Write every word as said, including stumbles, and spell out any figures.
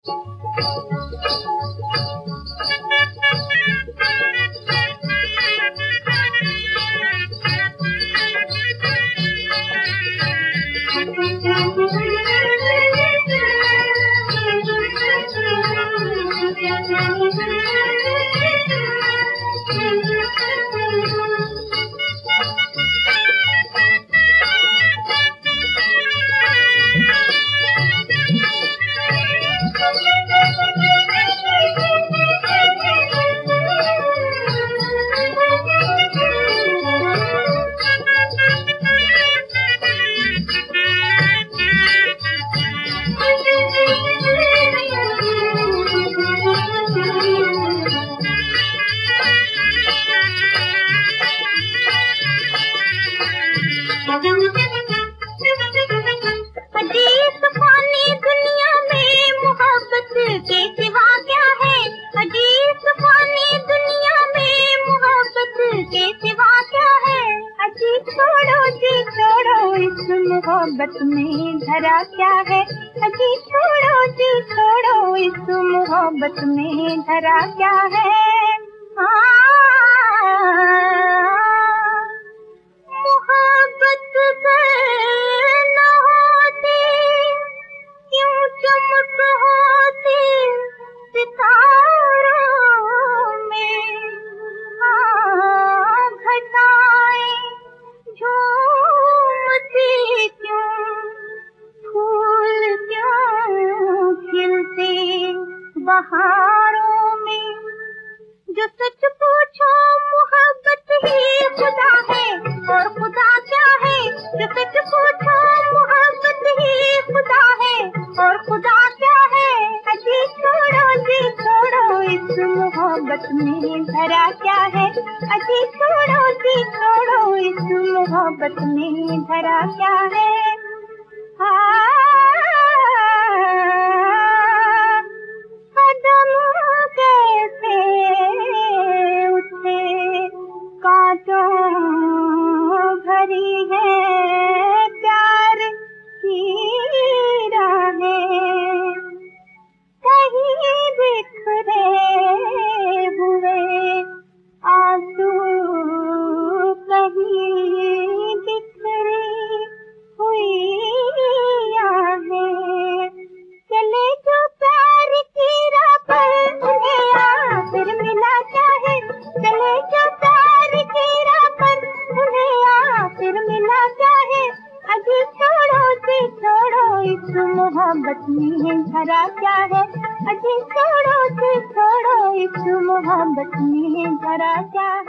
मोहब्बत में धरा क्या है, अजी छोड़ो जी छोड़ो, इस मोहब्बत में धरा क्या है। मोहब्बत न होती क्यों चमक होती सितारों में, घटाएं झूमती क्यों, फूल क्यों खिलते बहारों में। जो सच पूछो मोहब्बत ही खुदा है, और खुदा क्या है। जो सच पूछो मोहब्बत ही खुदा है, और खुदा क्या है। अजी छोड़ो जी छोड़ो, इस मोहब्बत में धरा क्या है। अजी छोड़ो जी छोड़ो, इस मोहब्बत में धरा क्या है। कदम कैसे उठे कांटों भरी है प्यार की राहें, कहीं बिखरे हुए आंसू, कहीं बिखरी हुई आहें। चले जो प्यार की राह पर उन्हें आखिर मिला क्या है। चले जो प्यार की राह पर उन्हें आखिर मिला क्या है। अजी छोड़ो जी छोड़ो, इस मोहब्बत में धरा क्या है। अजी छोड़ो जी छोड़ो, इस मोहब्बत में धरा क्या है।